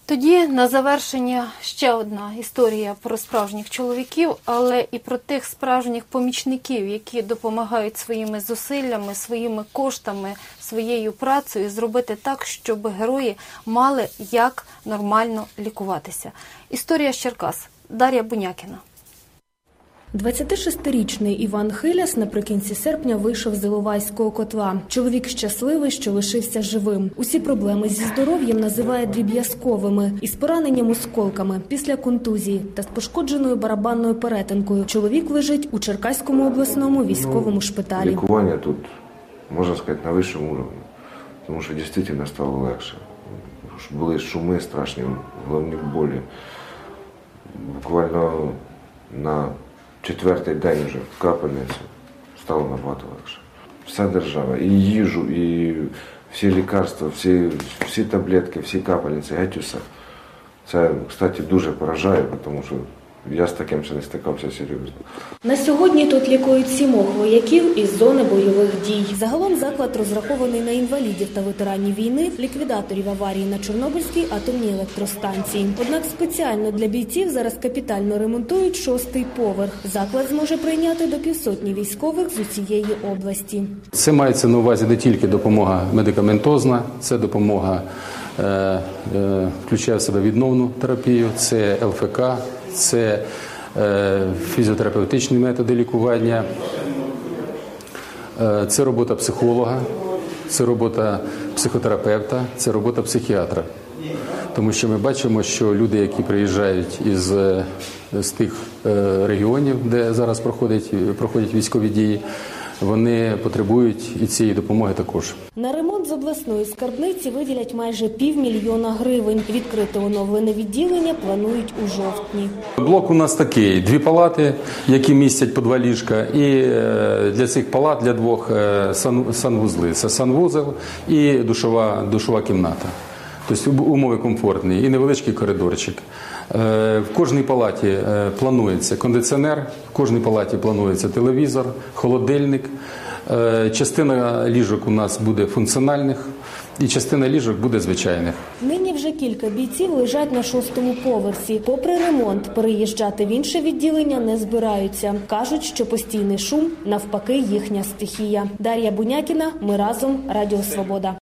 Тоді на завершення ще одна історія про справжніх чоловіків, але і про тих справжніх помічників, які допомагають своїми зусиллями, своїми коштами, своєю працею зробити так, щоб герої мали як нормально лікуватися. Історія з Черкас. Дар'я Бунякіна. 26-річний Іван Хиляс наприкінці серпня вийшов з Іловайського котла. Чоловік щасливий, що лишився живим. Усі проблеми зі здоров'ям називає дріб'язковими. Із пораненням осколками, після контузії та з пошкодженою барабанною перетинкою. Чоловік лежить у Черкаському обласному військовому шпиталі. Лікування тут, можна сказати, на вищому рівні. Тому що дійсно стало легше. Були шуми страшні, головні болі. Буквально на 4-й день вже в капельницю стало набагато легше. Вся держава, і їжу, і всі лікарства, всі таблетки, всі капельниці, геть усе. Це, кстати, дуже поражає, тому що я з таким ще не стикався серйозно. На сьогодні тут лікують 7 вояків із зони бойових дій. Загалом заклад розрахований на інвалідів та ветеранів війни, ліквідаторів аварії на Чорнобильській атомній електростанції. Однак спеціально для бійців зараз капітально ремонтують 6-й поверх. Заклад зможе прийняти до 500 військових з усієї області. Це мається на увазі не тільки допомога медикаментозна, це допомога включає в себе відновну терапію, це ЛФК, це фізіотерапевтичні методи лікування, це робота психолога, це робота психотерапевта, це робота психіатра. Тому що ми бачимо, що люди, які приїжджають з тих регіонів, де зараз проходять військові дії, вони потребують і цієї допомоги також. На ремонт з обласної скарбниці виділять майже 500 000 гривень. Відкрити оновлене відділення планують у жовтні. Блок у нас такий. 2 палати, які містять по 2 ліжка. І для цих палат, для 2 санвузли. Це санвузол і душова кімната. Тобто умови комфортні і невеличкий коридорчик. В кожній палаті планується кондиціонер, в кожній палаті планується телевізор, холодильник. Частина ліжок у нас буде функціональних і частина ліжок буде звичайних. Нині вже кілька бійців лежать на 6-му поверсі. Попри ремонт, переїжджати в інше відділення не збираються. Кажуть, що постійний шум навпаки їхня стихія. Дар'я Бунякіна, ми разом, Радіо Свобода.